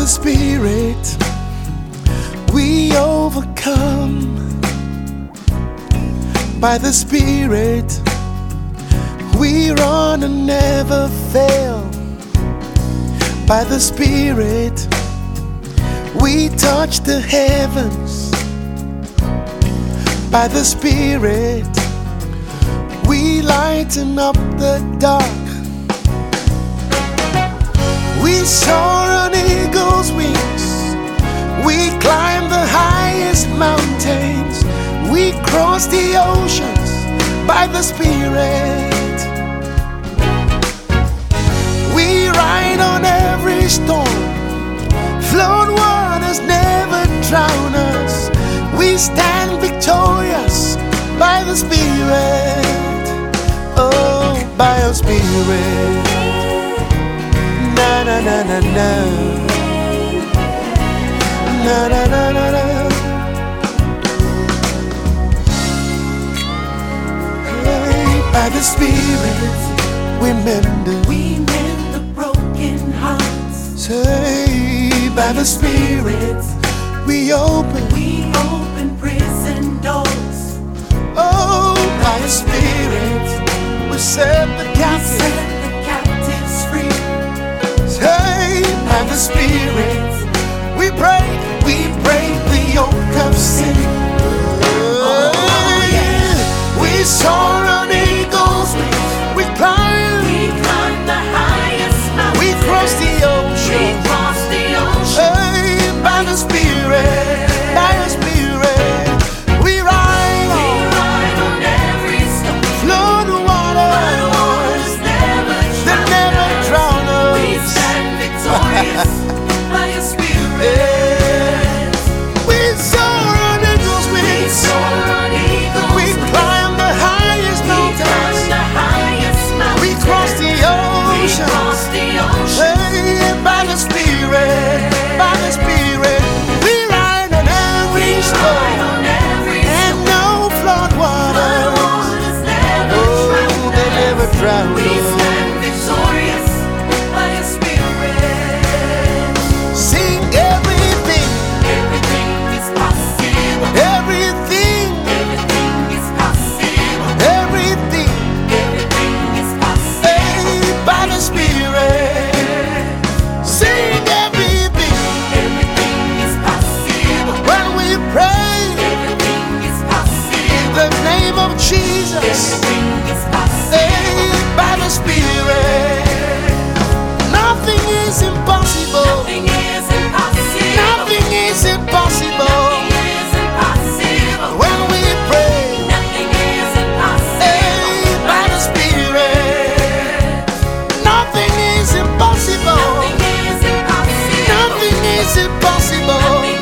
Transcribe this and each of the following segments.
Spirit, we overcome. By the Spirit, we run and never fail. By the Spirit, we touch the heavens. By the Spirit, we lighten up the dark. We soar on eagle's wings. We climb the highest mountains. We cross the oceans by the Spirit. We ride on every storm. Flood waters never drown us. We stand victorious by the Spirit. Oh, by your Spirit. Na na na na na. Na na na na na. Hey, by the Spirit, we mend the broken hearts. Say, by the Spirit, we open prison doors. Oh, by the Spirit, we set the captives free. Say, by the Spirit, we break the yoke of sin. Oh, yeah. We soar on eagle's wings. We climb the highest mountain. We cross the ocean. Hey, by the Spirit, by the Spirit, we ride on every storm. Flood waters never drown us. We stand victorious by your Spirit. We soar on eagle's wings. We climb the highest mountains. We cross the ocean. Hey, by the Spirit, by the Spirit, we ride on every storm. And no flood waters, oh, they never drown us. We stand victorious by your Spirit. Sing everything is possible. Everything is possible. Everything is possible. Hey, by the Spirit. Sing everything is possible. When we pray, everything is possible. In the name of Jesus, everything is possible. Hey, by the Spirit. Nothing is impossible. Nothing is impossible. Nothing is impossible. Nothing is impossible. When we pray, nothing is impossible. Hey, by the Spirit. Nothing is impossible. Nothing is impossible.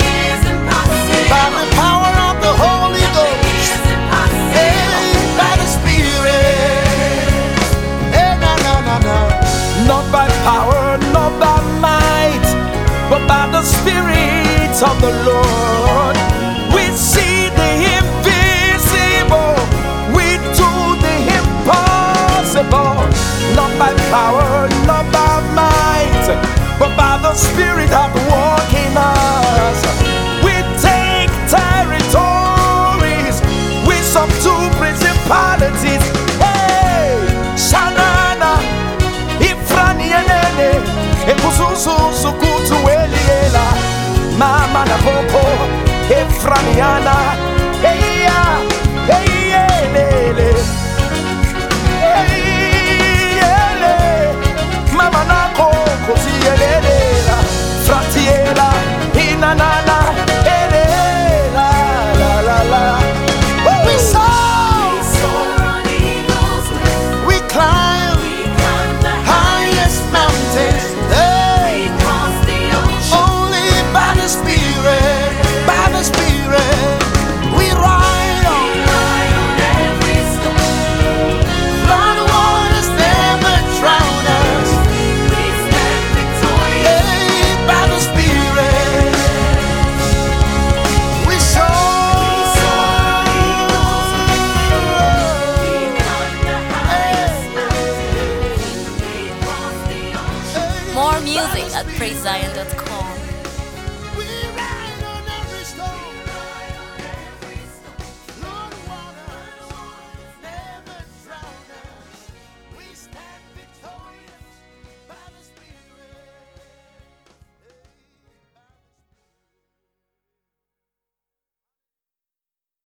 By the power of the Holy Ghost. Hey, by the Spirit. Hey, na na na na. Not by power, not by might, but by the Spirit of the Lord. We see the invisible, we do the impossible. Not by power, not by might, but by the Spirit at work in us. We take territories, we subdue principalities. Hey, Shanana, Ifraniene, Ekususu Sukutu Eliela, Mama Naboko, Efraniana, hey ya, hey yele, hey yele, Mama Nako, Kosiela, Fratiela, Inanana, Elela, la la la. We soar on eagle's wings. We climb the highest mountains. Hey, only by the Spirit, by the Spirit, we ride on every storm. Flood waters never drown us. We stand victorious. Hey, by the Spirit, we soar. More music at PraiseZion.com.